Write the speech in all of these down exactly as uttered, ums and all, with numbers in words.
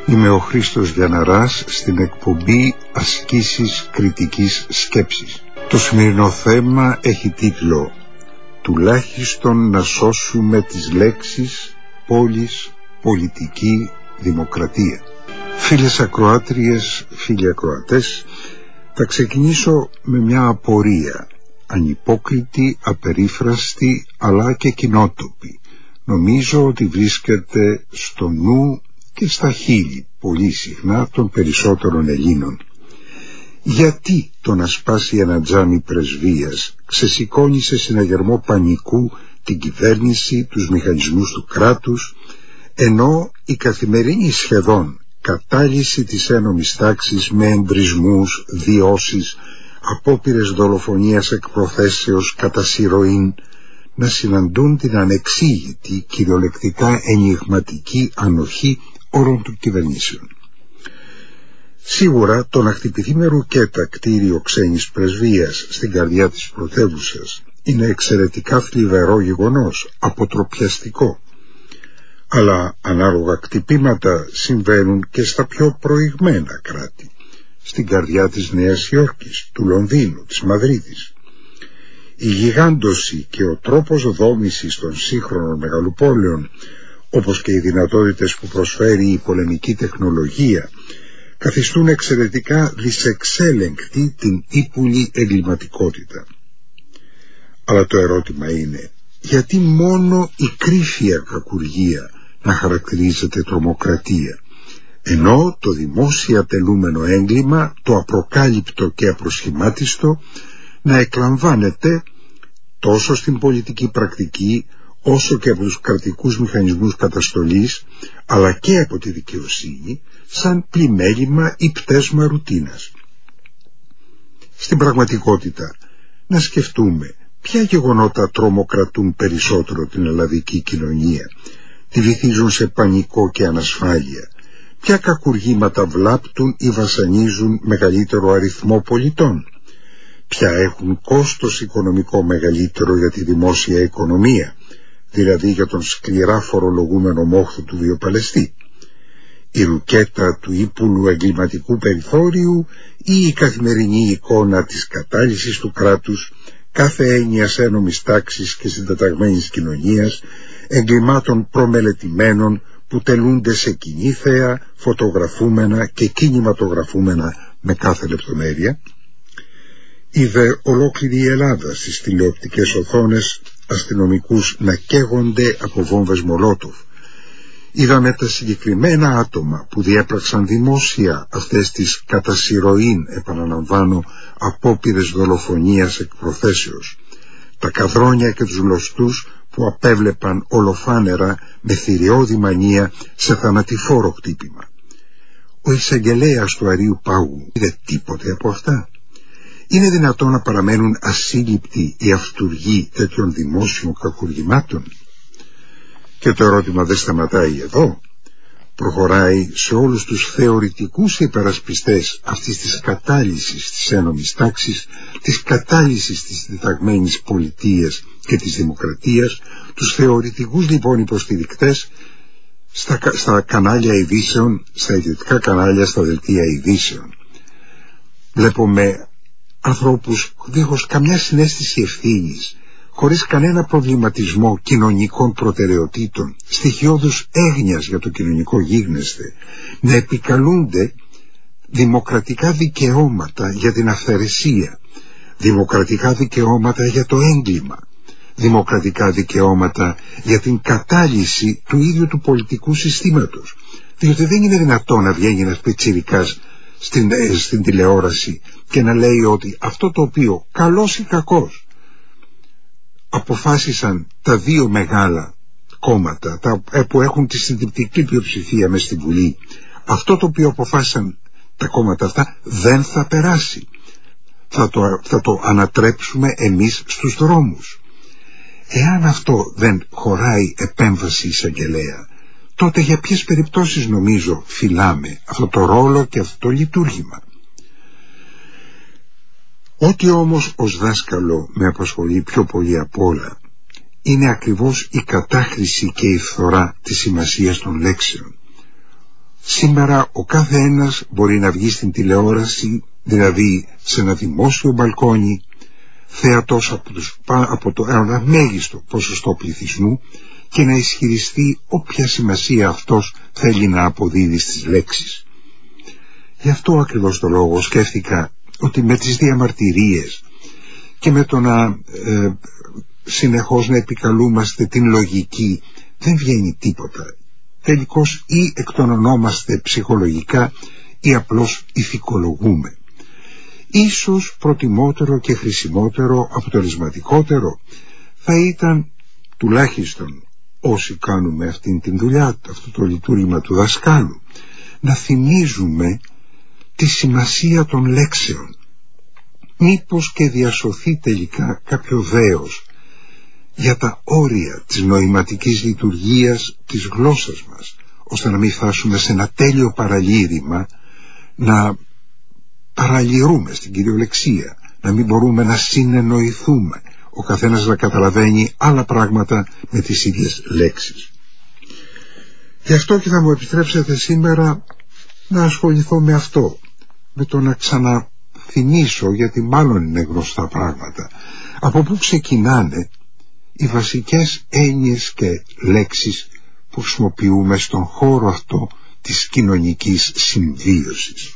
Είμαι ο Χρήστος Γιανναράς στην εκπομπή Ασκήσεις Κριτικής Σκέψης. Το σημερινό θέμα έχει τίτλο «Τουλάχιστον να σώσουμε τις λέξεις πόλης, πολιτική, δημοκρατία». Φίλες ακροάτριες, φίλοι ακροατές, θα ξεκινήσω με μια απορία, ανυπόκριτη, απερίφραστη, αλλά και κοινότοπη. Νομίζω ότι βρίσκεται στο νου και στα χείλη πολύ συχνά των περισσότερων Ελλήνων. Γιατί το να σπάσει ένα τζάμι πρεσβείας ξεσηκώνει σε συναγερμό πανικού την κυβέρνηση, τους μηχανισμούς του κράτους, ενώ η καθημερινή σχεδόν κατάλυση της ένομης τάξης με εμπρισμούς, διώσεις, απόπειρες δολοφονίας εκ προθέσεως κατά συρροήν να συναντούν την ανεξήγητη, κυριολεκτικά ενιγματική ανοχή όλων των κυβερνήσεων. Σίγουρα το να χτυπηθεί με ρουκέτα κτίριο ξένης πρεσβείας στην καρδιά της πρωτεύουσας είναι εξαιρετικά θλιβερό γεγονός, αποτροπιαστικό. Αλλά ανάλογα κτυπήματα συμβαίνουν και στα πιο προηγμένα κράτη, στην καρδιά της Νέας Υόρκης, του Λονδίνου, της Μαδρίτης. Η γιγάντωση και ο τρόπος δόμησης των σύγχρονων μεγαλοπόλεων, όπως και οι δυνατότητες που προσφέρει η πολεμική τεχνολογία, καθιστούν εξαιρετικά δυσεξέλεγκτη την ύπουλη εγκληματικότητα. Αλλά το ερώτημα είναι, γιατί μόνο η κρύφια κακουργία να χαρακτηρίζεται τρομοκρατία, ενώ το δημόσια τελούμενο έγκλημα, το απροκάλυπτο και απροσχημάτιστο, να εκλαμβάνεται τόσο στην πολιτική πρακτική όσο και από τους κρατικούς μηχανισμούς καταστολής, αλλά και από τη δικαιοσύνη, σαν πλημέλημα ή πτέσμα ρουτίνας. Στην πραγματικότητα, να σκεφτούμε ποια γεγονότα τρομοκρατούν περισσότερο την ελλαδική κοινωνία, τη βυθίζουν σε πανικό και ανασφάλεια, ποια κακουργήματα βλάπτουν ή βασανίζουν μεγαλύτερο αριθμό πολιτών, ποια έχουν κόστος οικονομικό μεγαλύτερο για τη δημόσια οικονομία, δηλαδή για τον σκληρά φορολογούμενο μόχθο του βιοπαλαιστή, η ρουκέτα του ύπουλου εγκληματικού περιθώριου ή η καθημερινή εικόνα της κατάλυσης του κράτους, κάθε έννοιας ένομης τάξης και συντεταγμένης κοινωνίας, εγκλημάτων προμελετημένων που τελούνται σε κοινή θέα, φωτογραφούμενα και κινηματογραφούμενα με κάθε λεπτομέρεια. Είδε ολόκληρη η Ελλάδα στις τηλεοπτικές οθόνες αστυνομικούς να καίγονται από βόμβες Μολότοφ. Είδαμε τα συγκεκριμένα άτομα που διέπραξαν δημόσια αυτές τις κατά συρροήν, επαναλαμβάνω, απόπειρες δολοφονίας εκ προθέσεως, τα καδρόνια και τους γλωστούς που απέβλεπαν ολοφάνερα με θηριώδη μανία σε θανατηφόρο χτύπημα. Ο εισαγγελέας του Αρείου Πάγου είδε τίποτε από αυτά? Είναι δυνατόν να παραμένουν ασύλληπτοι οι αυτουργοί τέτοιων δημόσιων κακουργημάτων? Και το ερώτημα δεν σταματάει εδώ. Προχωράει σε όλους τους θεωρητικούς υπερασπιστές αυτής της κατάλυσης της ένομης τάξης, της κατάλυσης της διταγμένης πολιτείας και της δημοκρατίας, τους θεωρητικούς λοιπόν υποστηρικτές στα, στα κανάλια ειδήσεων, στα ιδιωτικά κανάλια, στα δελτία ειδήσεων. Βλέπουμε ανθρώπους δίχως καμιά συναίσθηση ευθύνης, χωρίς κανένα προβληματισμό κοινωνικών προτεραιοτήτων, στοιχειώδους έγνοιας για το κοινωνικό γίγνεσθε, να επικαλούνται δημοκρατικά δικαιώματα για την αυθαιρεσία, δημοκρατικά δικαιώματα για το έγκλημα, δημοκρατικά δικαιώματα για την κατάλυση του ίδιου του πολιτικού συστήματος. Διότι δεν είναι δυνατόν να βγαίνει ένας πιτσιρικάς στην, ε, στην τηλεόραση και να λέει ότι αυτό το οποίο καλός ή κακός αποφάσισαν τα δύο μεγάλα κόμματα τα, που έχουν τη συντριπτική πλειοψηφία μες στη Βουλή, αυτό το οποίο αποφάσισαν τα κόμματα αυτά δεν θα περάσει. Θα το, θα το ανατρέψουμε εμείς στους δρόμους. Εάν αυτό δεν χωράει επέμβαση εισαγγελέα, τότε για ποιες περιπτώσεις νομίζω φυλάμε αυτό το ρόλο και αυτό το λειτουργήμα? Ό,τι όμως ως δάσκαλο με απασχολεί πιο πολύ απ' όλα είναι ακριβώς η κατάχρηση και η φθορά της σημασίας των λέξεων. Σήμερα ο κάθε ένας μπορεί να βγει στην τηλεόραση, δηλαδή σε ένα δημόσιο μπαλκόνι, θεατός από, τους, από το ένα μέγιστο ποσοστό πληθυσμού, και να ισχυριστεί όποια σημασία αυτός θέλει να αποδίδει στις λέξεις. Γι' αυτό ακριβώς το λόγο σκέφτηκα ότι με τις διαμαρτυρίες και με το να ε, συνεχώς να επικαλούμαστε την λογική δεν βγαίνει τίποτα. Τελικώς ή εκτονωνόμαστε ψυχολογικά ή απλώς ηθικολογούμε. Ίσως προτιμότερο και χρησιμότερο, αποτελεσματικότερο θα ήταν, τουλάχιστον όσοι κάνουμε αυτήν την δουλειά, αυτό το λειτουργήμα του δασκάλου, να θυμίζουμε τη σημασία των λέξεων. Μήπως και διασωθεί τελικά κάποιο δέος για τα όρια της νοηματικής λειτουργίας της γλώσσας μας, ώστε να μην φτάσουμε σε ένα τέλειο παραλήρημα, να παραλυρούμε στην κυριολεξία, να μην μπορούμε να συνεννοηθούμε, ο καθένας να καταλαβαίνει άλλα πράγματα με τις ίδιες λέξεις. Γι' αυτό και θα μου επιτρέψετε σήμερα να ασχοληθώ με αυτό, με το να ξαναθυμίσω, γιατί μάλλον είναι γνωστά πράγματα, από πού ξεκινάνε οι βασικές έννοιες και λέξεις που χρησιμοποιούμε στον χώρο αυτό της κοινωνικής συμβίωσης.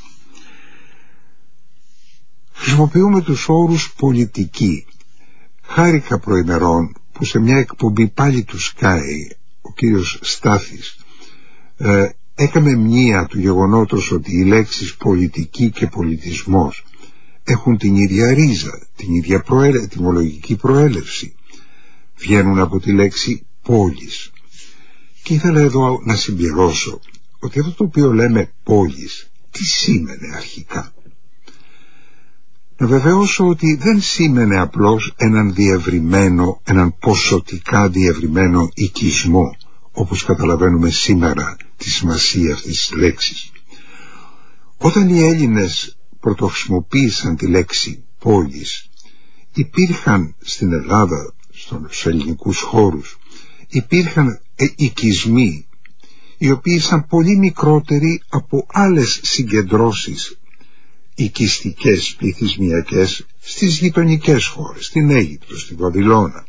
Χρησιμοποιούμε τους όρους πολιτική. Χάρηκα προημερών που σε μια εκπομπή πάλι του Sky ο κύριος Στάθης ε, έκαμε μνήα του γεγονότος ότι οι λέξεις πολιτική και πολιτισμός έχουν την ίδια ρίζα, την ίδια προέλε, ετυμολογική προέλευση. Βγαίνουν από τη λέξη πόλης. Και ήθελα εδώ να συμπληρώσω ότι αυτό το οποίο λέμε πόλης, τι σήμαινε αρχικά. Να βεβαιώσω ότι δεν σήμαινε απλώς έναν διευρυμένο, έναν ποσοτικά διευρυμένο οικισμό, όπως καταλαβαίνουμε σήμερα τη σημασία αυτής της λέξης. Όταν οι Έλληνες πρωτοχρησιμοποίησαν τη λέξη πόλης, υπήρχαν στην Ελλάδα, στους ελληνικούς χώρους, υπήρχαν οικισμοί οι οποίοι ήταν πολύ μικρότεροι από άλλες συγκεντρώσεις οικιστικές, πληθυσμιακές στις γειτονικές χώρες, στην Αίγυπτο, στην Βαβυλώνα.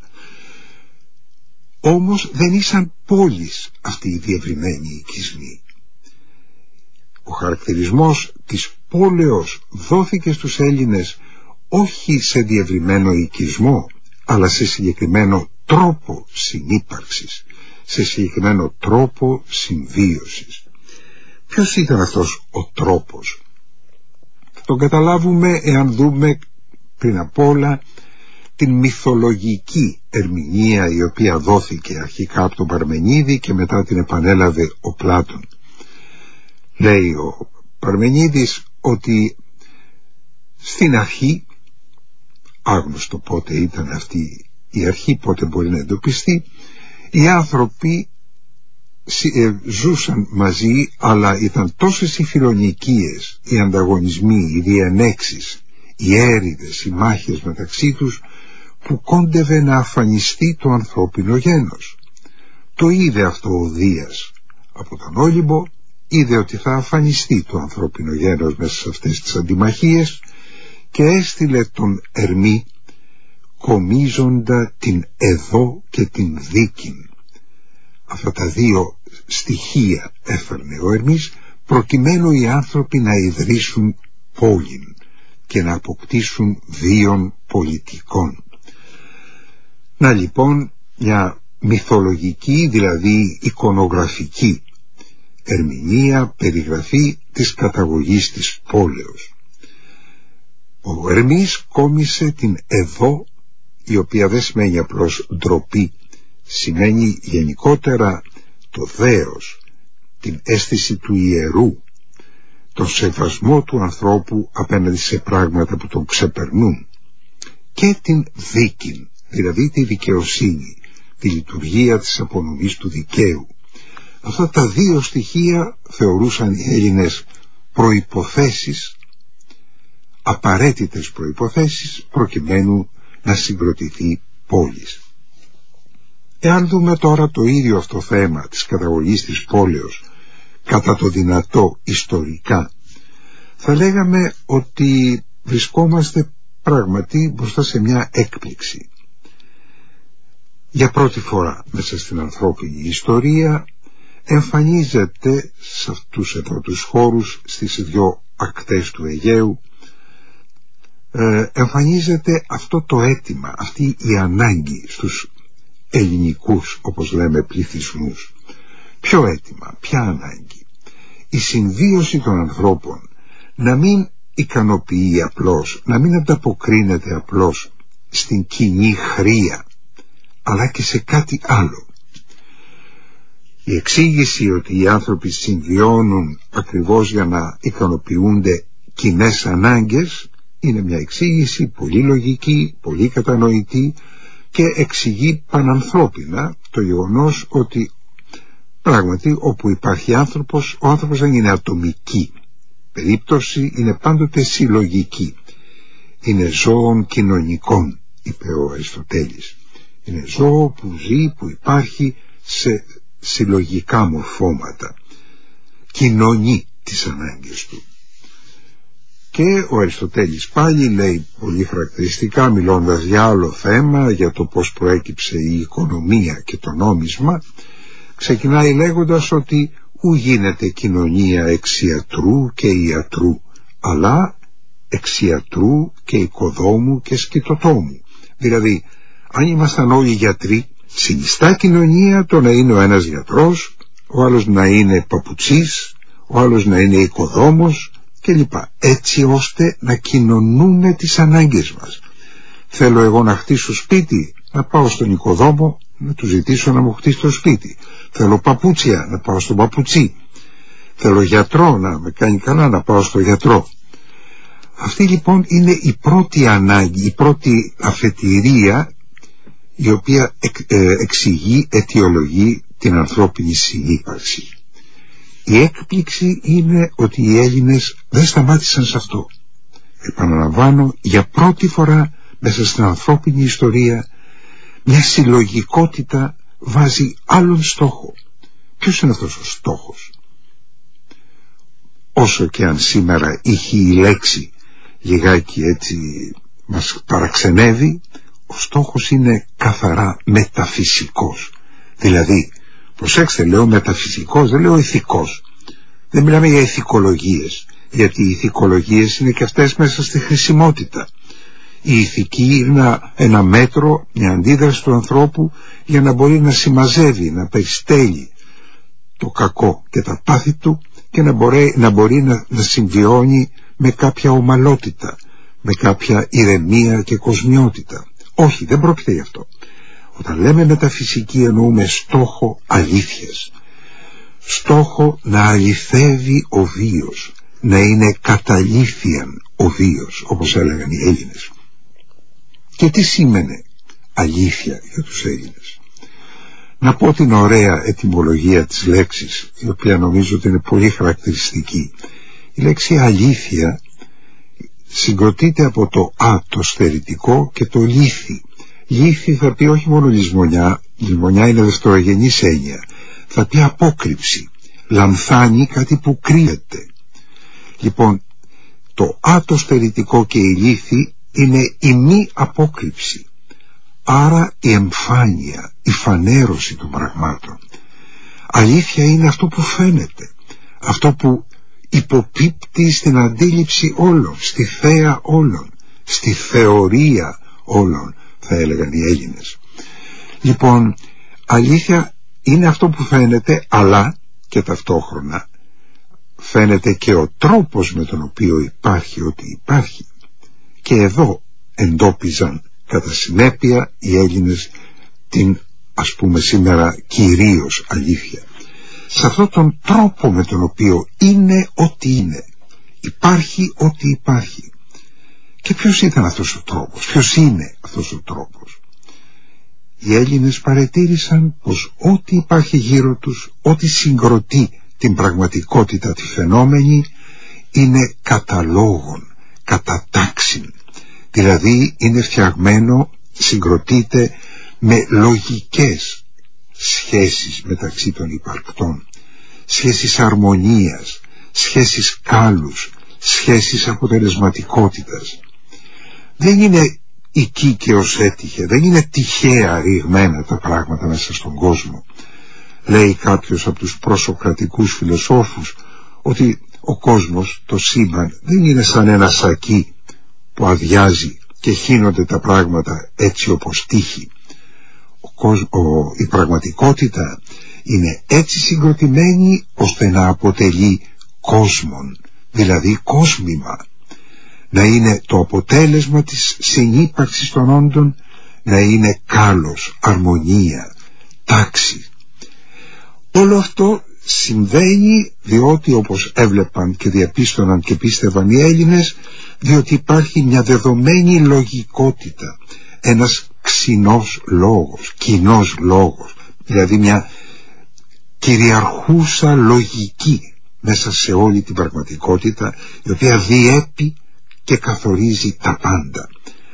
Όμως δεν ήσαν πόλεις αυτοί οι διευρυμένοι οικισμοί. Ο χαρακτηρισμός της πόλεως δόθηκε στους Έλληνες όχι σε διευρυμένο οικισμό, αλλά σε συγκεκριμένο τρόπο συνύπαρξης, σε συγκεκριμένο τρόπο συμβίωσης. Ποιος ήταν αυτός ο τρόπος? Θα τον καταλάβουμε εάν δούμε πριν απ' όλα την μυθολογική ερμηνεία η οποία δόθηκε αρχικά από τον Παρμενίδη και μετά την επανέλαβε ο Πλάτων. Λέει ο Παρμενίδης ότι στην αρχή, άγνωστο πότε ήταν αυτή η αρχή, πότε μπορεί να εντοπιστεί, οι άνθρωποι ζούσαν μαζί, αλλά ήταν τόσες οι φιλονικίες, οι ανταγωνισμοί, οι διενέξεις, οι έρηδες, οι μάχες μεταξύ τους, που κόντευε να αφανιστεί το ανθρώπινο γένος. Το είδε αυτό ο Δίας από τον Όλυμπο, είδε ότι θα αφανιστεί το ανθρώπινο γένος μέσα σε αυτές τις αντιμαχίες και έστειλε τον Ερμή κομίζοντα την Εδώ και την Δίκην. Αυτά τα δύο στοιχεία έφερνε ο Ερμής προκειμένου οι άνθρωποι να ιδρύσουν πόλην και να αποκτήσουν βίων πολιτικών. Να λοιπόν μια μυθολογική, δηλαδή εικονογραφική ερμηνεία, περιγραφή της καταγωγής της πόλεως. Ο Ερμής κόμισε την Εδώ, η οποία δεν σημαίνει απλώς ντροπή, σημαίνει γενικότερα το δέος, την αίσθηση του ιερού, τον σεβασμό του ανθρώπου απέναντι σε πράγματα που τον ξεπερνούν, και την δίκην, δηλαδή τη δικαιοσύνη, τη λειτουργία της απονομής του δικαίου. Αυτά τα δύο στοιχεία θεωρούσαν οι Έλληνες προϋποθέσεις, απαραίτητες προϋποθέσεις προκειμένου να συγκροτηθεί πόλης. Εάν δούμε τώρα το ίδιο αυτό θέμα της καταγωγής της πόλεως κατά το δυνατό ιστορικά, θα λέγαμε ότι βρισκόμαστε πράγματι μπροστά σε μια έκπληξη. Για πρώτη φορά μέσα στην ανθρώπινη ιστορία εμφανίζεται σε αυτούς εδώ τους χώρους, στις δυο ακτές του Αιγαίου, ε, εμφανίζεται αυτό το αίτημα, αυτή η ανάγκη στους ελληνικούς, όπως λέμε, πληθυσμούς. Ποιο αίτημα, ποια ανάγκη? Η συμβίωση των ανθρώπων να μην ικανοποιεί απλώς, να μην ανταποκρίνεται απλώς στην κοινή χρία, αλλά και σε κάτι άλλο. Η εξήγηση ότι οι άνθρωποι συμβιώνουν ακριβώς για να ικανοποιούνται κοινές ανάγκες είναι μια εξήγηση πολύ λογική, πολύ κατανοητή και εξηγεί πανανθρώπινα το γεγονός ότι πράγματι όπου υπάρχει άνθρωπος, ο άνθρωπος δεν είναι ατομική περίπτωση, είναι πάντοτε συλλογική. Είναι ζώων κοινωνικών, είπε ο Αριστοτέλης. Είναι ζώο που ζει, που υπάρχει σε συλλογικά μορφώματα, κοινωνεί τις ανάγκες του. Και ο Αριστοτέλης πάλι λέει πολύ χαρακτηριστικά, μιλώντας για άλλο θέμα, για το πώς προέκυψε η οικονομία και το νόμισμα, ξεκινάει λέγοντας ότι ου γίνεται κοινωνία εξ ιατρού και ιατρού, αλλά εξ ιατρού και οικοδόμου και σκητοτόμου. Δηλαδή, αν ήμασταν όλοι γιατροί, συνιστά κοινωνία το να είναι ο ένας γιατρός, ο άλλος να είναι παπουτσής, ο άλλος να είναι οικοδόμος κλπ. Έτσι ώστε να κοινωνούμε τις ανάγκες μας. Θέλω εγώ να χτίσω σπίτι, να πάω στον οικοδόμο, να του ζητήσω να μου χτίσει το σπίτι. Θέλω παπούτσια, να πάω στον παπουτσί. Θέλω γιατρό, να με κάνει καλά, να πάω στον γιατρό. Αυτή λοιπόν είναι η πρώτη ανάγκη, η πρώτη αφετηρία, η οποία εξηγεί, αιτιολογεί την ανθρώπινη συνύπαρξη. Η έκπληξη είναι ότι οι Έλληνες δεν σταμάτησαν σε αυτό. Επαναλαμβάνω, για πρώτη φορά μέσα στην ανθρώπινη ιστορία μια συλλογικότητα βάζει άλλον στόχο. Ποιος είναι αυτός ο στόχος? Όσο και αν σήμερα είχε η λέξη λιγάκι έτσι μας παραξενεύει, ο στόχος είναι καθαρά μεταφυσικός. Δηλαδή, προσέξτε, λέω μεταφυσικός, δεν λέω ηθικός. Δεν μιλάμε για ηθικολογίες, γιατί οι ηθικολογίες είναι και αυτές μέσα στη χρησιμότητα. Η ηθική είναι ένα, ένα μέτρο, μια αντίδραση του ανθρώπου για να μπορεί να συμμαζεύει, να περιστέλει το κακό και τα πάθη του και να μπορεί να, μπορεί να, να συμβιώνει με κάποια ομαλότητα, με κάποια ηρεμία και κοσμιότητα. Όχι, δεν πρόκειται γι' αυτό. Όταν λέμε μεταφυσική εννοούμε στόχο αλήθειας. Στόχο να αληθεύει ο βίος, να είναι καταλήθιαν ο βίος, όπως έλεγαν οι Έλληνες. Και τι σήμαινε αλήθεια για τους Έλληνες? Να πω την ωραία ετυμολογία της λέξης, η οποία νομίζω ότι είναι πολύ χαρακτηριστική. Η λέξη αλήθεια συγκροτείται από το α, το στερητικό, και το λύθη. Λύθη θα πει όχι μόνο λησμονιά, λησμονιά είναι δευτερογενής έννοια, θα πει απόκρυψη, λανθάνει κάτι που κρύβεται. Λοιπόν, το α, το στερητικό και η λύθη είναι η μη απόκρυψη, άρα η εμφάνεια, η φανέρωση των πραγμάτων. Αλήθεια είναι αυτό που φαίνεται, αυτό που υποπίπτει στην αντίληψη όλων, στη θέα όλων, στη θεωρία όλων, θα έλεγαν οι Έλληνες. Λοιπόν, αλήθεια είναι αυτό που φαίνεται, αλλά και ταυτόχρονα φαίνεται και ο τρόπος με τον οποίο υπάρχει ό,τι υπάρχει. Και εδώ εντόπιζαν κατά συνέπεια οι Έλληνες την, ας πούμε σήμερα, κυρίως αλήθεια. Σε αυτόν τον τρόπο με τον οποίο είναι ό,τι είναι, υπάρχει ό,τι υπάρχει. Και ποιος ήταν αυτός ο τρόπος, ποιος είναι αυτός ο τρόπος? Οι Έλληνες παρατήρησαν πως ό,τι υπάρχει γύρω τους, ό,τι συγκροτεί την πραγματικότητα τη φαινόμενη, είναι κατά λόγων, κατά τάξην. Δηλαδή είναι φτιαγμένο, συγκροτείται με λογικές σχέσεις μεταξύ των υπαρκτών. σχέσεις αρμονίας, σχέσεις κάλους, σχέσεις αποτελεσματικότητας. Δεν είναι εκεί και ως έτυχε, δεν είναι τυχαία ρηγμένα τα πράγματα μέσα στον κόσμο. Λέει κάποιος από τους προσοκρατικούς φιλοσόφους ότι ο κόσμος, το σύμπαν, δεν είναι σαν ένα σακί που αδειάζει και χύνονται τα πράγματα έτσι όπως τύχει. Ο κόσμ, ο, η πραγματικότητα είναι έτσι συγκροτημένη ώστε να αποτελεί κόσμον, δηλαδή κόσμημα, να είναι το αποτέλεσμα της συνύπαρξης των όντων, να είναι κάλος, αρμονία, τάξη. Όλο αυτό συμβαίνει διότι, όπως έβλεπαν και διαπίστωναν και πίστευαν οι Έλληνες, διότι υπάρχει μια δεδομένη λογικότητα, ένας ξινός λόγος, κοινός λόγος, δηλαδή μια κυριαρχούσα λογική μέσα σε όλη την πραγματικότητα, η οποία διέπει και καθορίζει τα πάντα.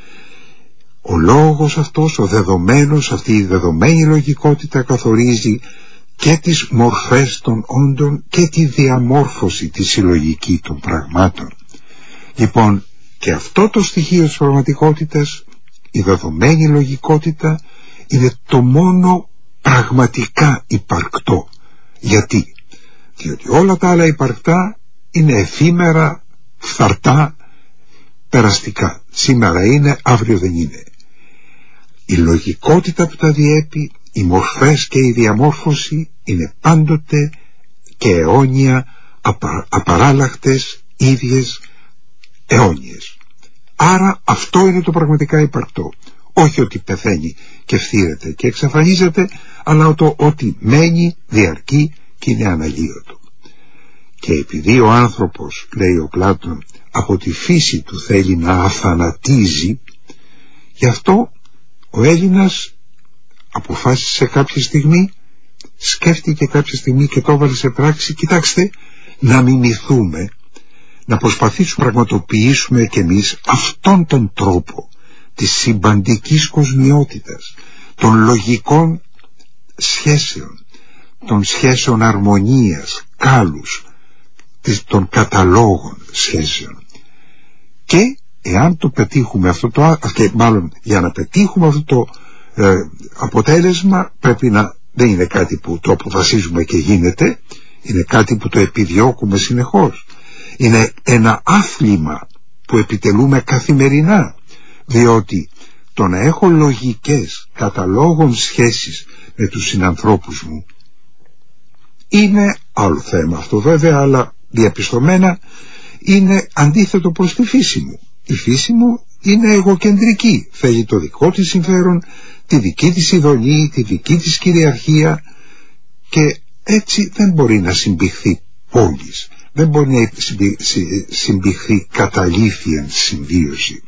Ο λόγος αυτός, ο δεδομένος, αυτή η δεδομένη λογικότητα καθορίζει και τις μορφές των όντων και τη διαμόρφωση, τη συλλογική των πραγμάτων. Λοιπόν, και αυτό το στοιχείο της πραγματικότητας, η δεδομένη λογικότητα, είναι το μόνο πραγματικά υπαρκτό. Γιατί? Διότι όλα τα άλλα υπαρκτά είναι εφήμερα, φθαρτά, περαστικά. Σήμερα είναι, αύριο δεν είναι. Η λογικότητα που τα διέπει, οι μορφές και η διαμόρφωση είναι πάντοτε και αιώνια, απα, απαράλλαχτες, ίδιες, αιώνιες. Άρα αυτό είναι το πραγματικά υπαρκτό. Όχι ότι πεθαίνει και φθήρεται και εξαφανίζεται, αλλά το ότι μένει, διαρκεί και είναι αναλύωτο. Και επειδή ο άνθρωπος, λέει ο Πλάτων, από τη φύση του θέλει να αθανατίζει, γι' αυτό ο Έλληνας αποφάσισε κάποια στιγμή, σκέφτηκε κάποια στιγμή και το έβαλε σε πράξη, κοιτάξτε, να μιμηθούμε, να προσπαθήσουμε να πραγματοποιήσουμε κι εμείς αυτόν τον τρόπο της συμπαντικής κοσμιότητας, των λογικών σχέσεων, των σχέσεων αρμονίας, κάλους, των καταλόγων σχέσεων. Και εάν το πετύχουμε αυτό το, και μάλλον για να πετύχουμε αυτό το ε, αποτέλεσμα, πρέπει να, δεν είναι κάτι που το αποφασίζουμε και γίνεται, είναι κάτι που το επιδιώκουμε συνεχώς. Είναι ένα άθλημα που επιτελούμε καθημερινά, διότι το να έχω λογικές καταλόγων σχέσεις με τους συνανθρώπους μου είναι άλλο θέμα αυτό βέβαια, αλλά διαπιστωμένα είναι αντίθετο προς τη φύση μου. Η φύση μου είναι εγωκεντρική, θέλει το δικό της συμφέρον, τη δική της ειδονή, τη δική της κυριαρχία, και έτσι δεν μπορεί να συμπηχθεί πόλης, δεν μπορεί να συμπηχθεί καταλήθιαν συμβίωση.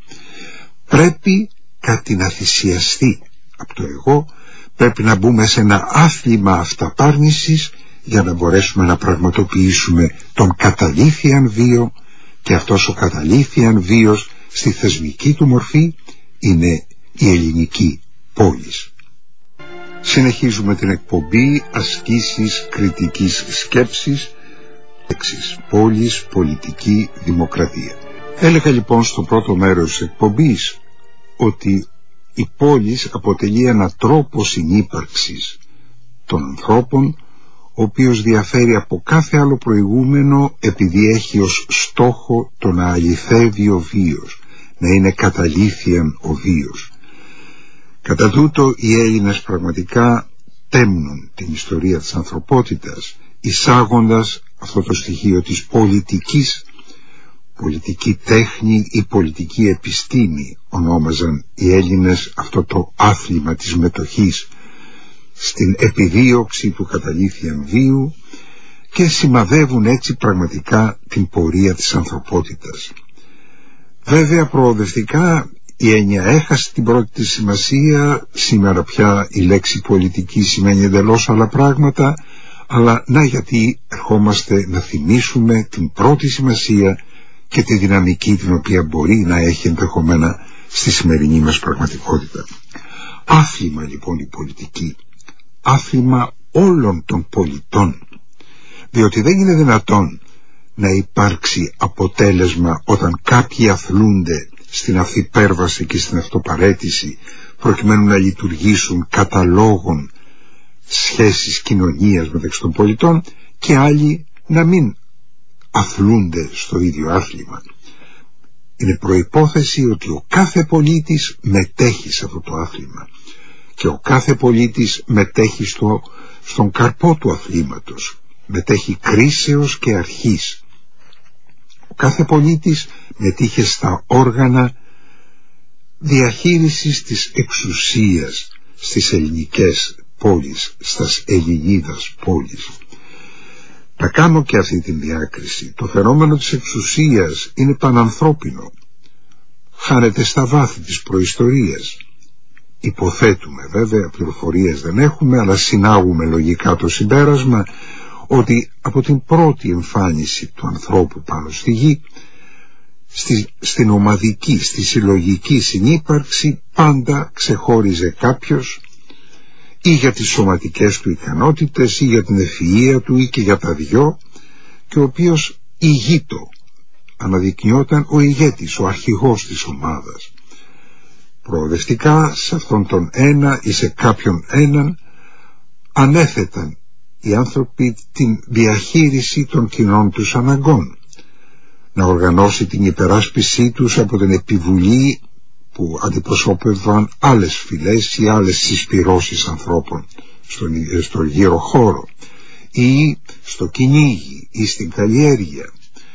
Πρέπει κάτι να θυσιαστεί από το εγώ, πρέπει να μπούμε σε ένα άθλημα αυταπάρνησης για να μπορέσουμε να πραγματοποιήσουμε τον καταλήθιαν βίο, και αυτός ο καταλήθιαν βίος στη θεσμική του μορφή είναι η ελληνική πόλης. Συνεχίζουμε την εκπομπή ασκήσεις κριτικής σκέψης, εξής, πόλης, πολιτική, δημοκρατία. Έλεγα λοιπόν στο πρώτο μέρος της εκπομπής ότι η πόλης αποτελεί ένα τρόπο συνύπαρξης των ανθρώπων, ο οποίος διαφέρει από κάθε άλλο προηγούμενο επειδή έχει ως στόχο το να αληθεύει ο βίος, να είναι καταλήθιαν ο βίος. Κατά τούτο οι Έλληνες πραγματικά τέμνουν την ιστορία της ανθρωπότητας, εισάγοντας αυτό το στοιχείο της πολιτικής, πολιτική τέχνη ή πολιτική επιστήμη ονόμαζαν οι Έλληνες αυτό το άθλημα της μετοχής στην επιδίωξη του καταλήθιαν βίου, και σημαδεύουν έτσι πραγματικά την πορεία της ανθρωπότητας. Βέβαια προοδευτικά η έννοια έχασε την πρώτη της σημασία, σήμερα πια η λέξη πολιτική σημαίνει εντελώς άλλα πράγματα, αλλά να γιατί ερχόμαστε να θυμίσουμε την πρώτη σημασία και τη δυναμική την οποία μπορεί να έχει ενδεχομένα στη σημερινή μας πραγματικότητα. Άθλημα λοιπόν η πολιτική, άθλημα όλων των πολιτών, διότι δεν είναι δυνατόν να υπάρξει αποτέλεσμα όταν κάποιοι αθλούνται στην αυθυπέρβαση και στην αυτοπαρέτηση προκειμένου να λειτουργήσουν κατά λόγων σχέσεις κοινωνίας μεταξύ των πολιτών και άλλοι να μην αθλούνται στο ίδιο άθλημα. Είναι προϋπόθεση ότι ο κάθε πολίτης μετέχει σε αυτό το άθλημα και ο κάθε πολίτης μετέχει στο, στον καρπό του αθλήματος, μετέχει κρίσεως και αρχής. Ο κάθε πολίτης μετήχε στα όργανα διαχείρισης της εξουσίας στις ελληνικές πόλεις, στις Ελληνίδας πόλεις. Να κάνω και αυτή την διάκριση. Το φαινόμενο της εξουσίας είναι πανανθρώπινο. Χάνεται στα βάθη της προϊστορίας. Υποθέτουμε, βέβαια, πληροφορίες δεν έχουμε, αλλά συνάγουμε λογικά το συμπέρασμα ότι από την πρώτη εμφάνιση του ανθρώπου πάνω στη γη, στη, στην ομαδική, στη συλλογική συνύπαρξη πάντα ξεχώριζε κάποιος ή για τις σωματικές του ικανότητες ή για την ευφυΐα του ή και για τα δυο, και ο οποίος ηγείτο, αναδεικνυόταν ο ηγέτης, ο αρχηγός της ομάδας. Προοδευτικά σε αυτόν τον ένα ή σε κάποιον έναν ανέθεταν οι άνθρωποι την διαχείριση των κοινών τους αναγκών, να οργανώσει την υπεράσπισή τους από την επιβουλή που αντιπροσώπευαν άλλες φυλές ή άλλες συσπυρώσεις ανθρώπων στον, στον γύρο χώρο ή στο κυνήγι ή στην καλλιέργεια.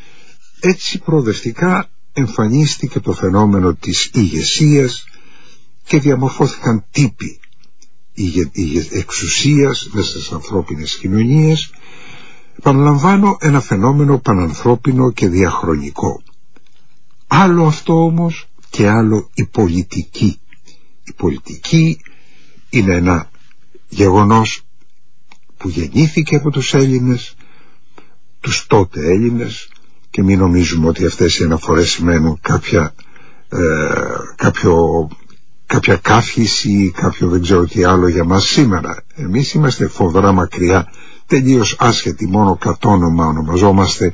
Έτσι προοδευτικά εμφανίστηκε το φαινόμενο της ηγεσίας και διαμορφώθηκαν τύποι ηγε, ηγε, εξουσίας μέσα στις ανθρώπινες κοινωνίες. Επαναλαμβάνω, ένα φαινόμενο πανανθρώπινο και διαχρονικό. Άλλο αυτό όμως και άλλο η πολιτική. Η πολιτική είναι ένα γεγονός που γεννήθηκε από τους Έλληνες, τους τότε Έλληνες, και μην νομίζουμε ότι αυτές οι αναφορές σημαίνουν κάποια, ε, κάποιο, κάποια κάφηση ή κάποιο δεν ξέρω τι άλλο για μας σήμερα. Εμείς είμαστε φοβερά μακριά, τελείως άσχετοι, μόνο κατ' όνομα ονομαζόμαστε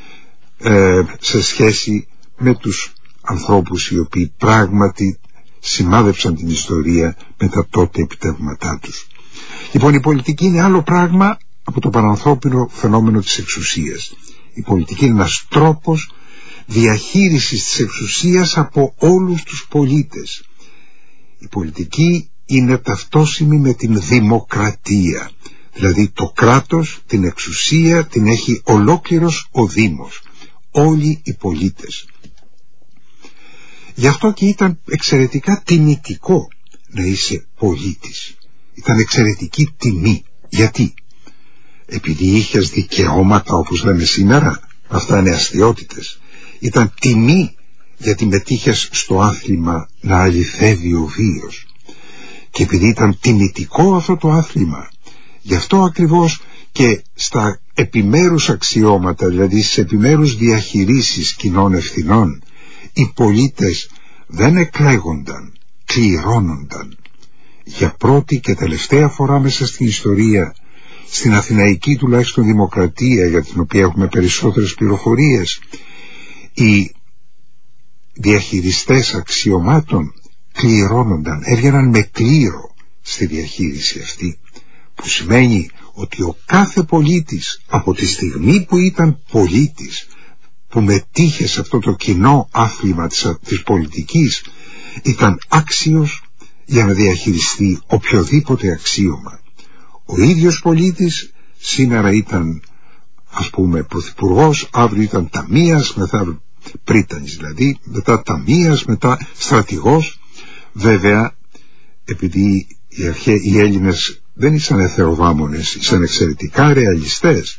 ε, σε σχέση με τους ανθρώπους οι οποίοι πράγματι σημάδεψαν την ιστορία με τα τότε επιτεύγματά τους. Λοιπόν, η πολιτική είναι άλλο πράγμα από το πανανθρώπινο φαινόμενο της εξουσίας. Η πολιτική είναι ένας τρόπος διαχείρισης της εξουσίας από όλους τους πολίτες. Η πολιτική είναι ταυτόσιμη με την δημοκρατία, δηλαδή το κράτος, την εξουσία την έχει ολόκληρος ο Δήμος, όλοι οι πολίτες. Γι' αυτό και ήταν εξαιρετικά τιμητικό να είσαι πολίτης. Ήταν εξαιρετική τιμή. Γιατί? Επειδή είχες δικαιώματα όπως λέμε σήμερα. Αυτά είναι αστιότητες. Ήταν τιμή γιατί μετήχες στο άθλημα να αληθεύει ο βίος. Και επειδή ήταν τιμητικό αυτό το άθλημα, γι' αυτό ακριβώς και στα επιμέρους αξιώματα, δηλαδή στις επιμέρους διαχειρίσεις κοινών ευθυνών, οι πολίτες δεν εκλέγονταν, κληρώνονταν. Για πρώτη και τελευταία φορά μέσα στην ιστορία, στην αθηναϊκή τουλάχιστον δημοκρατία, για την οποία έχουμε περισσότερες πληροφορίες, οι διαχειριστές αξιωμάτων κληρώνονταν, έβγαιναν με κλήρο στη διαχείριση αυτή, που σημαίνει ότι ο κάθε πολίτης από τη στιγμή που ήταν πολίτης, που μετήχε σε αυτό το κοινό άθλημα της, της πολιτικής, ήταν άξιος για να διαχειριστεί οποιοδήποτε αξίωμα. Ο ίδιος πολίτης σήμερα ήταν, ας πούμε, πρωθυπουργός, αύριο ήταν ταμείας, μετά πρίτανης δηλαδή, μετά ταμείας, μετά στρατηγός. Βέβαια, επειδή οι, αρχαίοι, οι Έλληνες δεν ήσαν εθεροβάμονες, ήσαν εξαιρετικά ρεαλιστές,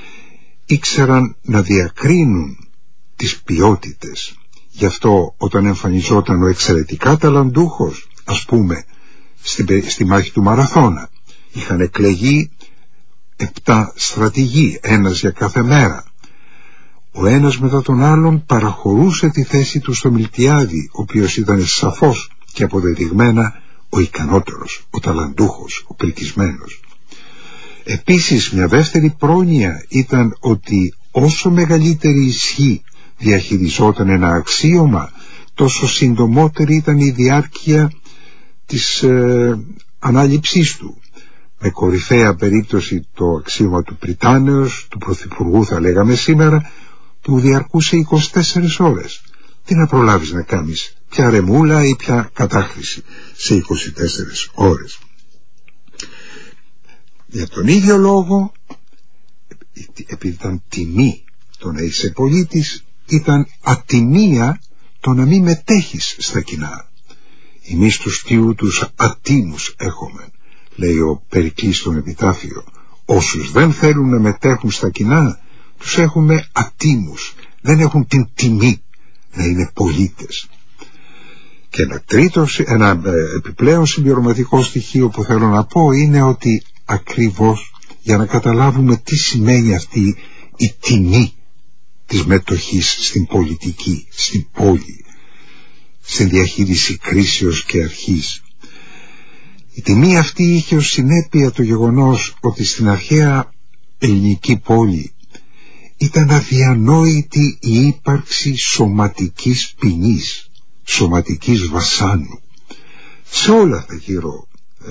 ήξεραν να διακρίνουν τις ποιότητες. Γι' αυτό όταν εμφανιζόταν ο εξαιρετικά ταλαντούχος, ας πούμε στη, στη μάχη του Μαραθώνα, είχαν εκλεγεί επτά στρατηγοί, ένας για κάθε μέρα. Ο ένας μετά τον άλλον παραχωρούσε τη θέση του στο Μιλτιάδη, ο οποίος ήταν σαφώς και αποδεδειγμένα ο ικανότερος, ο ταλαντούχος, ο πρικισμένος. Επίσης, μια δεύτερη πρόνοια ήταν ότι όσο μεγαλύτερη ισχύ διαχειριζόταν ένα αξίωμα, τόσο συντομότερη ήταν η διάρκεια της ε, ανάληψής του. Με κορυφαία περίπτωση το αξίωμα του Πριτάνεως, του Πρωθυπουργού θα λέγαμε σήμερα, που διαρκούσε είκοσι τέσσερις ώρες. Τι να προλάβεις να κάνεις, ποια ρεμούλα ή ποια κατάχρηση σε είκοσι τέσσερις ώρες. Για τον ίδιο λόγο, επειδή ήταν τιμή το να είσαι πολίτης, ήταν ατιμία το να μην μετέχεις στα κοινά. Εμείς τους θείου τους ατίμους έχουμε, λέει ο Περικλής στον Επιτάφιο. Όσους δεν θέλουν να μετέχουν στα κοινά, τους έχουμε ατίμους, δεν έχουν την τιμή να είναι πολίτες. Και ένα τρίτο, ένα επιπλέον συμπληρωματικό στοιχείο που θέλω να πω είναι ότι ακριβώς για να καταλάβουμε τι σημαίνει αυτή η τιμή της μετοχής στην πολιτική, στην πόλη, στην διαχείριση κρίσεως και αρχής. Η τιμή αυτή είχε ως συνέπεια το γεγονός ότι στην αρχαία ελληνική πόλη ήταν αδιανόητη η ύπαρξη σωματικής ποινής, σωματικής βασάνου. Σε όλα τα γύρω ε,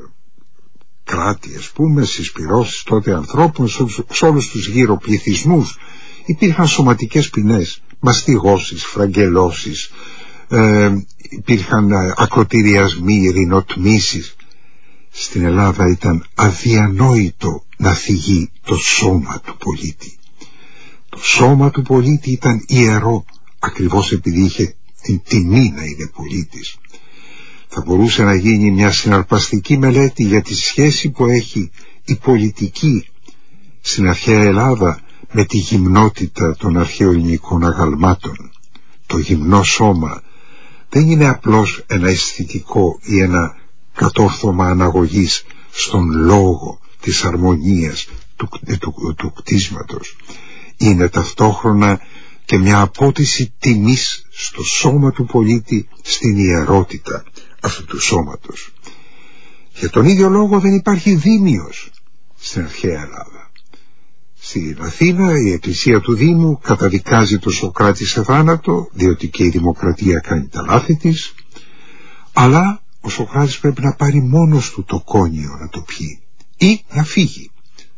κράτη, ας πούμε, συσπυρώσεις τότε ανθρώπων, σε όλους τους γύρω πληθυσμούς υπήρχαν σωματικές ποινές, μαστιγώσεις, φραγγελώσεις, ε, υπήρχαν ακροτηριασμοί, ειρηνοτμήσεις. Στην Ελλάδα ήταν αδιανόητο να θυγεί το σώμα του πολίτη. Το σώμα του πολίτη ήταν ιερό, ακριβώς επειδή είχε την τιμή να είναι πολίτης. Θα μπορούσε να γίνει μια συναρπαστική μελέτη για τη σχέση που έχει η πολιτική στην αρχαία Ελλάδα με τη γυμνότητα των αρχαιοελληνικών αγαλμάτων. Το γυμνό σώμα δεν είναι απλώς ένα αισθητικό ή ένα κατόρθωμα αναγωγής στον λόγο της αρμονίας του, του, του κτίσματος. Είναι ταυτόχρονα και μια απότηση τιμής στο σώμα του πολίτη, στην ιερότητα αυτού του σώματος. Για τον ίδιο λόγο δεν υπάρχει δήμιος στην αρχαία Ελλάδα. Στην Αθήνα η εκκλησία του Δήμου καταδικάζει τον Σωκράτη σε θάνατο, διότι και η δημοκρατία κάνει τα λάθη της, αλλά ο Σωκράτης πρέπει να πάρει μόνος του το κόνιο να το πιει ή να φύγει,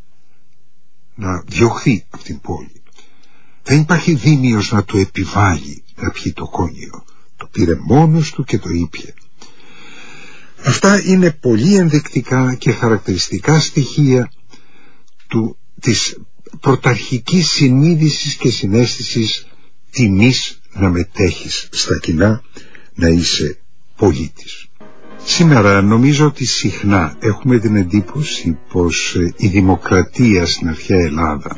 να διωχθεί από την πόλη. Δεν υπάρχει δήμιος να του επιβάλλει να πιει το κόνιο. Το πήρε μόνος του και το ήπιε. Αυτά είναι πολύ ενδεικτικά και χαρακτηριστικά στοιχεία του, της πρωταρχικής συνείδησης και συναίσθησης τιμής να μετέχεις στα κοινά, να είσαι πολίτης. Σήμερα νομίζω ότι συχνά έχουμε την εντύπωση πως η δημοκρατία στην αρχαία Ελλάδα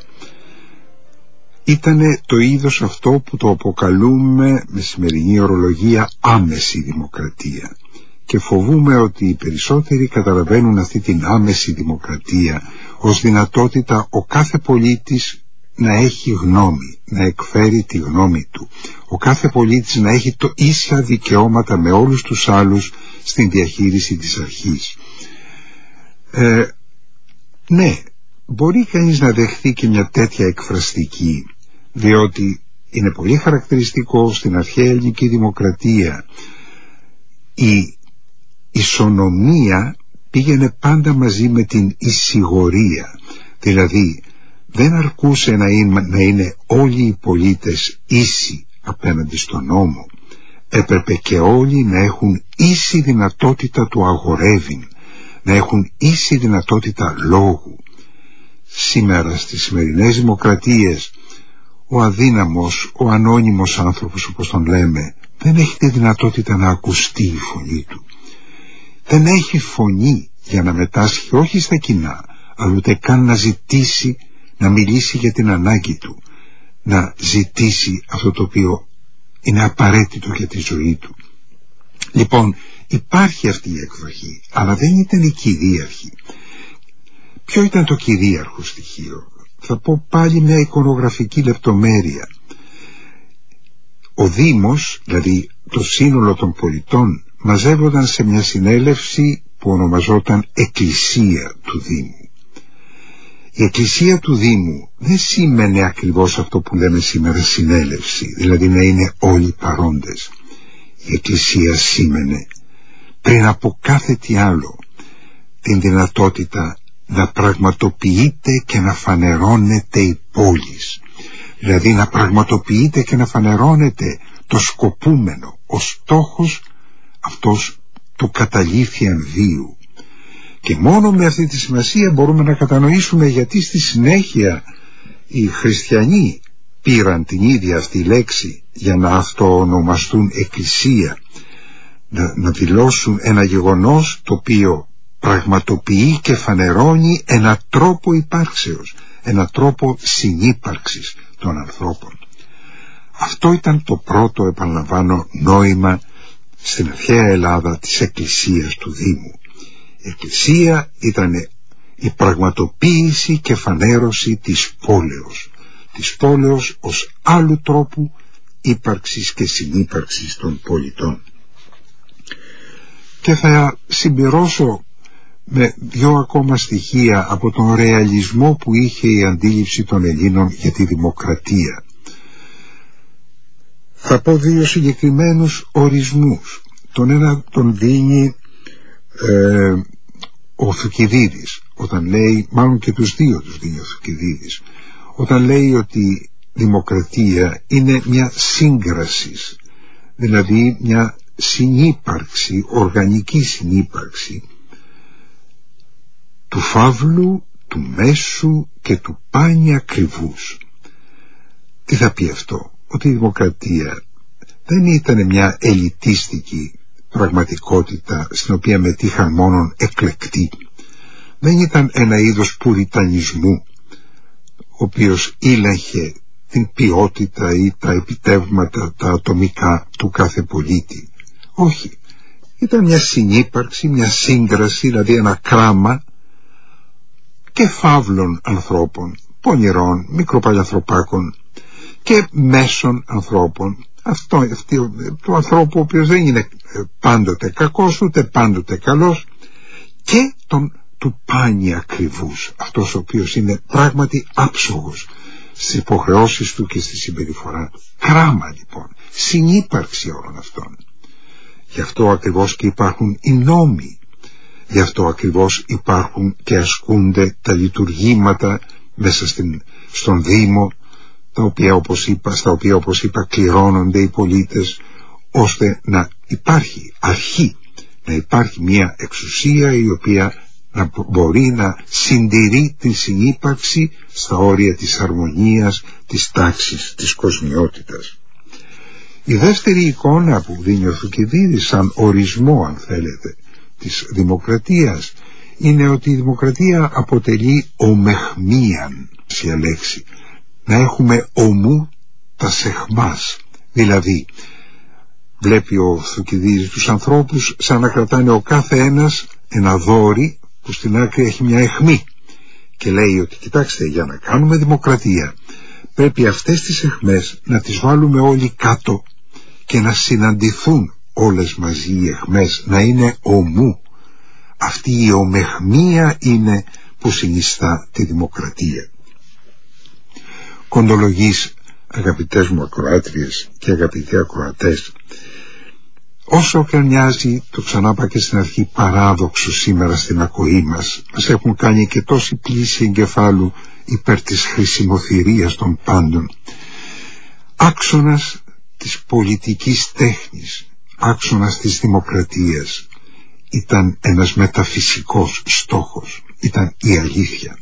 ήταν το είδος αυτό που το αποκαλούμε με σημερινή ορολογία άμεση δημοκρατία, και φοβούμε ότι οι περισσότεροι καταλαβαίνουν αυτή την άμεση δημοκρατία ως δυνατότητα ο κάθε πολίτης να έχει γνώμη, να εκφέρει τη γνώμη του, ο κάθε πολίτης να έχει το ίσια δικαιώματα με όλους τους άλλους στην διαχείριση της αρχής. Ε, ναι, μπορεί κανείς να δεχθεί και μια τέτοια εκφραστική, διότι είναι πολύ χαρακτηριστικό στην αρχαία ελληνική δημοκρατία η ισονομία πήγαινε πάντα μαζί με την εισηγορία, δηλαδή δεν αρκούσε να είναι, να είναι όλοι οι πολίτες ίσοι απέναντι στον νόμο, έπρεπε και όλοι να έχουν ίση δυνατότητα του αγορεύειν, να έχουν ίση δυνατότητα λόγου. Σήμερα στις σημερινές δημοκρατίες ο αδύναμος, ο ανώνυμος άνθρωπος όπως τον λέμε, δεν έχει τη δυνατότητα να ακουστεί η φωνή του. Δεν έχει φωνή για να μετάσχει όχι στα κοινά, αλλά ούτε καν να ζητήσει, να μιλήσει για την ανάγκη του, να ζητήσει αυτό το οποίο είναι απαραίτητο για τη ζωή του. Λοιπόν, υπάρχει αυτή η εκδοχή, αλλά δεν ήταν η κυρίαρχη. Ποιο ήταν το κυρίαρχο στοιχείο? Θα πω πάλι μια εικονογραφική λεπτομέρεια. Ο Δήμος, δηλαδή το σύνολο των πολιτών, μαζεύονταν σε μια συνέλευση που ονομαζόταν Εκκλησία του Δήμου. Η εκκλησία του Δήμου δεν σήμαινε ακριβώς αυτό που λέμε σήμερα συνέλευση, δηλαδή να είναι όλοι παρόντες. Η εκκλησία σήμαινε πριν από κάθε τι άλλο την δυνατότητα να πραγματοποιείται και να φανερώνεται η πόλης, δηλαδή να πραγματοποιείται και να φανερώνεται το σκοπούμενο, ο στόχος αυτός του καταλήθιαν βίου. Και μόνο με αυτή τη σημασία μπορούμε να κατανοήσουμε γιατί στη συνέχεια οι χριστιανοί πήραν την ίδια αυτή λέξη για να αυτοονομαστούν εκκλησία, να, να δηλώσουν ένα γεγονός το οποίο πραγματοποιεί και φανερώνει ένα τρόπο υπάρξεως, ένα τρόπο συνύπαρξης των ανθρώπων. Αυτό ήταν το πρώτο, επαναλαμβάνω, νόημα στην αρχαία Ελλάδα της εκκλησίας του Δήμου. Η εκκλησία ήταν η πραγματοποίηση και φανέρωση της πόλεως, της πόλεως ως άλλου τρόπου ύπαρξης και συνύπαρξης των πολιτών. Και θα συμπληρώσω με δύο ακόμα στοιχεία από τον ρεαλισμό που είχε η αντίληψη των Ελλήνων για τη δημοκρατία. Θα πω δύο συγκεκριμένους ορισμούς. Τον ένα τον δίνει ε, ο Θουκυδίδης, όταν λέει, μάλλον και τους δύο τους δίνει ο Θουκυδίδης, όταν λέει ότι δημοκρατία είναι μια σύγκραση, δηλαδή μια συνύπαρξη, οργανική συνύπαρξη του φαύλου, του μέσου και του πάνια ακριβούς. Τι θα πει αυτό? Ότι η δημοκρατία δεν ήταν μια ελιτίστικη πραγματικότητα στην οποία μετήχαν μόνον εκλεκτοί. Δεν ήταν ένα είδος πουριτανισμού ο οποίος ήλεγχε την ποιότητα ή τα επιτεύγματα τα ατομικά του κάθε πολίτη. Όχι. Ήταν μια συνύπαρξη, μια σύγκραση, δηλαδή ένα κράμα και φαύλων ανθρώπων, πονηρών, μικροπαλιανθρωπάκων και μέσων ανθρώπων. Αυτό, αυτό το ανθρώπου ο οποίος δεν είναι πάντοτε κακός ούτε πάντοτε καλός, και τον του πάνια ακριβούς, αυτός ο οποίος είναι πράγματι άψογος στις υποχρεώσεις του και στη συμπεριφορά του. Κράμα λοιπόν, συνύπαρξη όλων αυτών. Γι' αυτό ακριβώς και υπάρχουν οι νόμοι, γι' αυτό ακριβώς υπάρχουν και ασκούνται τα λειτουργήματα μέσα στην, στον Δήμο, τα οποία, όπως είπα, στα οποία όπως είπα κληρώνονται οι πολίτες, ώστε να υπάρχει αρχή, να υπάρχει μια εξουσία η οποία να μπορεί να συντηρεί την συνύπαρξη στα όρια της αρμονίας, της τάξης, της κοσμιότητας. Η δεύτερη εικόνα που δίνει ο Θουκυδίδης σαν ορισμό, αν θέλετε, της δημοκρατίας είναι ότι η δημοκρατία αποτελεί ομεχμίαν, σε λέξη, να έχουμε ομού τα σεχμάς, δηλαδή βλέπει ο Θουκυδίδης τους ανθρώπους σαν να κρατάνε ο κάθε ένας ένα δόρυ που στην άκρη έχει μια αιχμή και λέει ότι κοιτάξτε, για να κάνουμε δημοκρατία πρέπει αυτές τις αιχμές να τις βάλουμε όλοι κάτω και να συναντηθούν όλες μαζί οι αιχμές, να είναι ομού. Αυτή η ομεχμία είναι που συνιστά τη δημοκρατία. Κοντολογείς, αγαπητές μου ακροάτριες και αγαπητοί ακροατές, όσο και μοιάζει, το ξανάπα και στην αρχή, παράδοξο σήμερα στην ακοή μας, μας έχουν κάνει και τόση πλήση εγκεφάλου υπέρ της χρησιμοθυρίας των πάντων, άξονας της πολιτικής τέχνης, άξονας της δημοκρατίας ήταν ένας μεταφυσικός στόχος, ήταν η αλήθεια.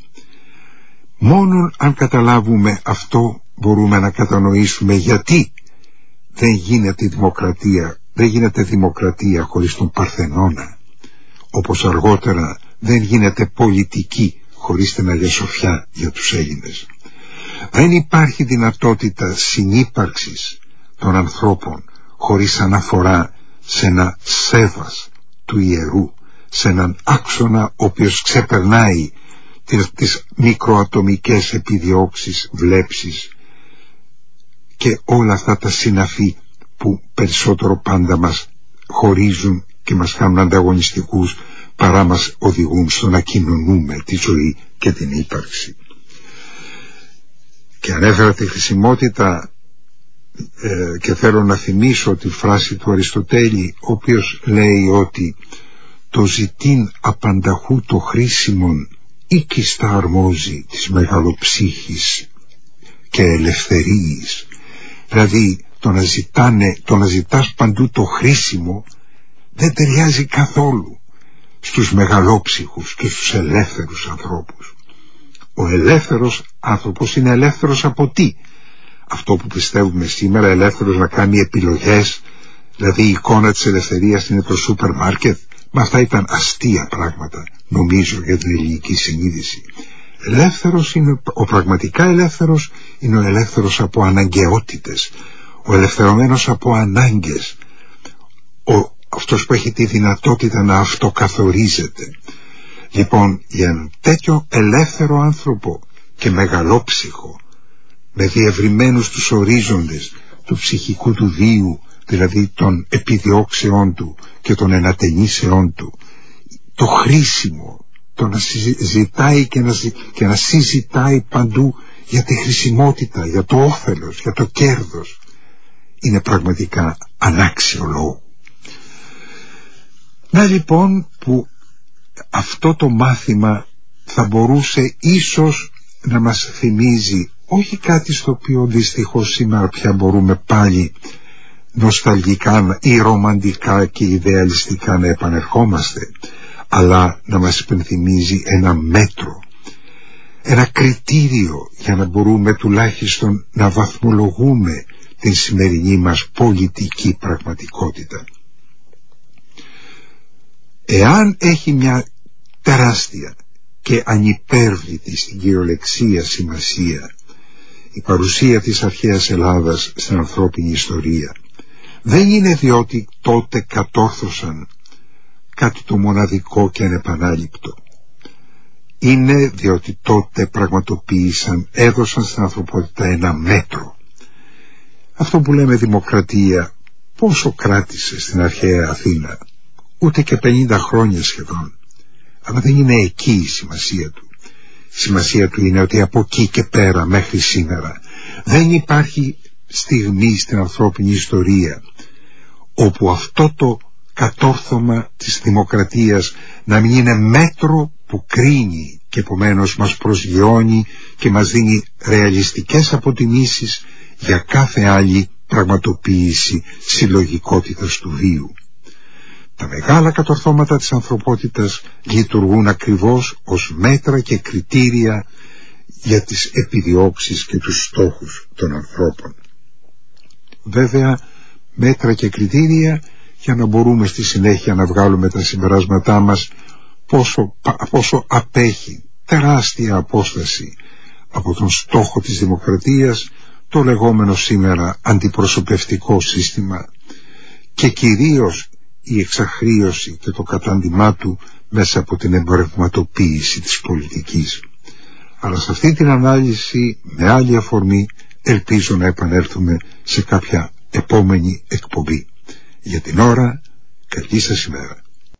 Μόνον αν καταλάβουμε αυτό μπορούμε να κατανοήσουμε γιατί δεν γίνεται δημοκρατία, δεν γίνεται δημοκρατία χωρίς τον Παρθενώνα, όπως αργότερα δεν γίνεται πολιτική χωρίς την Αγία Σοφιά για τους Έλληνες. Δεν υπάρχει δυνατότητα συνύπαρξης των ανθρώπων χωρίς αναφορά σε ένα σέβας του ιερού, σε έναν άξονα ο οποίος ξεπερνάει τις, τις μικροατομικές επιδιώξεις, βλέψεις και όλα αυτά τα συναφή που περισσότερο πάντα μας χωρίζουν και μας κάνουν ανταγωνιστικούς παρά μας οδηγούν στο να κοινωνούμε τη ζωή και την ύπαρξη. Και ανέφερα τη χρησιμότητα ε, και θέλω να θυμίσω τη φράση του Αριστοτέλη, ο οποίος λέει ότι το ζητήν απανταχού το χρήσιμον οίκιστα αρμόζει της μεγαλοψύχης και ελευθερίας. Δηλαδή το να, ζητάνε, το να ζητάς παντού το χρήσιμο δεν ταιριάζει καθόλου στους μεγαλόψυχους και στους ελεύθερους ανθρώπους. Ο ελεύθερος άνθρωπος είναι ελεύθερος από τι? Αυτό που πιστεύουμε σήμερα, ελεύθερος να κάνει επιλογές, δηλαδή η εικόνα της ελευθερίας είναι το σούπερ μάρκετ. Μα αυτά ήταν αστεία πράγματα, νομίζω, για την ελληνική συνείδηση. Ελεύθερος είναι, ο πραγματικά ελεύθερος είναι ο ελεύθερος από αναγκαιότητες, ο ελευθερωμένος από ανάγκες, ο, αυτός που έχει τη δυνατότητα να αυτοκαθορίζεται. Λοιπόν, για έναν τέτοιο ελεύθερο άνθρωπο και μεγαλόψυχο, με διευρυμένους τους ορίζοντες του ψυχικού του βίου, δηλαδή των επιδιώξεών του και των ενατενήσεών του, το χρήσιμο, το να συζητάει και να, και να συζητάει παντού για τη χρησιμότητα, για το όφελος, για το κέρδος, είναι πραγματικά ανάξιο λόγου. Να λοιπόν που αυτό το μάθημα θα μπορούσε ίσως να μας θυμίζει όχι κάτι στο οποίο δυστυχώς σήμερα πια μπορούμε πάλι νοσταλγικά ή ρομαντικά και ιδεαλιστικά να επανερχόμαστε, αλλά να μας υπενθυμίζει ένα μέτρο, ένα κριτήριο για να μπορούμε τουλάχιστον να βαθμολογούμε την σημερινή μας πολιτική πραγματικότητα. Εάν έχει μια τεράστια και ανυπέρβλητη στην κυριολεξία σημασία η παρουσία της αρχαίας Ελλάδας στην ανθρώπινη ιστορία, δεν είναι διότι τότε κατόρθωσαν κάτι το μοναδικό και ανεπανάληπτο. Είναι διότι τότε πραγματοποίησαν, έδωσαν στην ανθρωπότητα ένα μέτρο. Αυτό που λέμε δημοκρατία, πόσο κράτησε στην αρχαία Αθήνα? Ούτε και πενήντα χρόνια σχεδόν. Αλλά δεν είναι εκεί η σημασία του. Η σημασία του είναι ότι από εκεί και πέρα μέχρι σήμερα δεν υπάρχει στιγμή στην ανθρώπινη ιστορία όπου αυτό το κατόρθωμα της δημοκρατίας να μην είναι μέτρο που κρίνει και επομένως μας προσγειώνει και μας δίνει ρεαλιστικές αποτιμήσεις για κάθε άλλη πραγματοποίηση συλλογικότητας του βίου. Τα μεγάλα κατορθώματα της ανθρωπότητας λειτουργούν ακριβώς ως μέτρα και κριτήρια για τις επιδιώξεις και τους στόχους των ανθρώπων. Βέβαια, μέτρα και κριτήρια για να μπορούμε στη συνέχεια να βγάλουμε τα συμπεράσματά μας πόσο, πόσο απέχει τεράστια απόσταση από τον στόχο της δημοκρατίας το λεγόμενο σήμερα αντιπροσωπευτικό σύστημα και κυρίως η εξαχρίωση και το κατάντημά του μέσα από την εμπορευματοποίηση της πολιτικής. Αλλά σε αυτή την ανάλυση με άλλη αφορμή ελπίζω να επανέλθουμε σε κάποια επόμενη εκπομπή. Για την ώρα, καλή σας ημέρα.